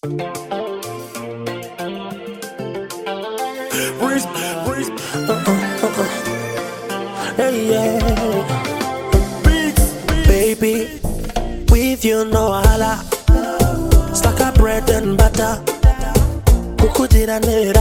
Breeze, breeze. Hey, yeah. Beats, baby, with you no hala. Stuck up bread and butter. Kuku dira nera.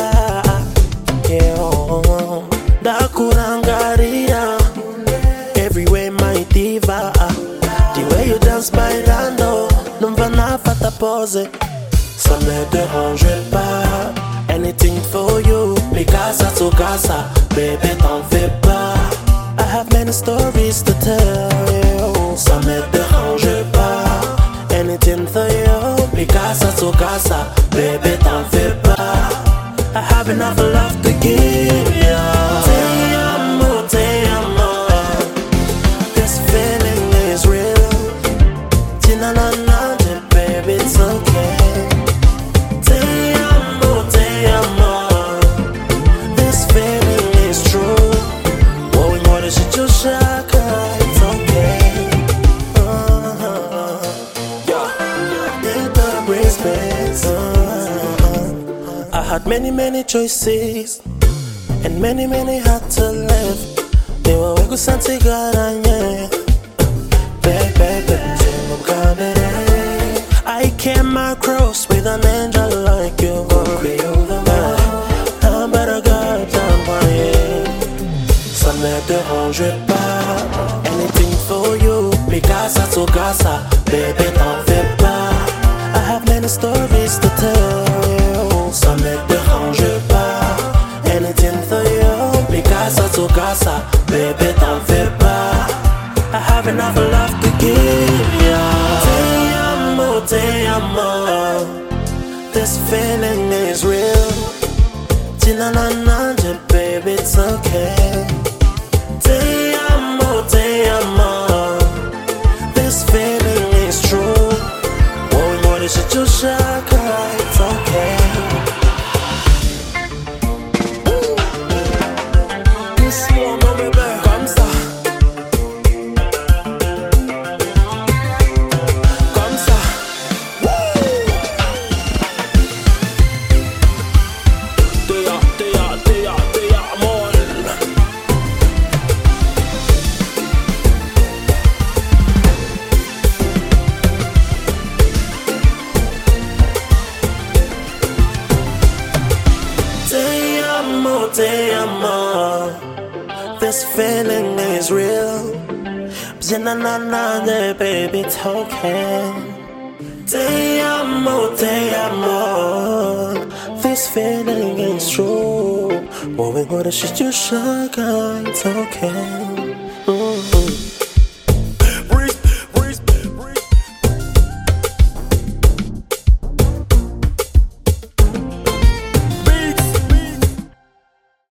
Yeah, da kurangaria. Everywhere my diva. The way you dance by Rando. Non va na fata pose. Ça me dérange pas. Anything for you, mi casa tu casa, baby t'en fais pas. I have many stories to tell you, ça me dérange pas. Anything for you, mi casa tu casa, baby t'en fais pas. I have enough love to give you. Te amo, this feeling is real. Tina-na-na, baby it's okay. I had many choices and many had to live. They were wego santi garanye, baby. I came across with an angel like you. I'm better God than my. Ça me dérange pas. Anything for you, mi casa tu casa, baby t'en fais pas. I have many stories to tell you, ça me dérange pas. Anything for you, mi casa tu casa, baby t'en fais pas. I have enough love to give you. Te amo, this feeling is real. Tina-na-na, baby it's okay. Te amo, this feeling is true. What is it you shaka? It's okay. This one, no baby, comme ça. Comme ça. Te amo. Te amo, this feeling is real. Na baby, it's okay. Te amo, this feeling is true. Moving on the shit you sugar, it's okay.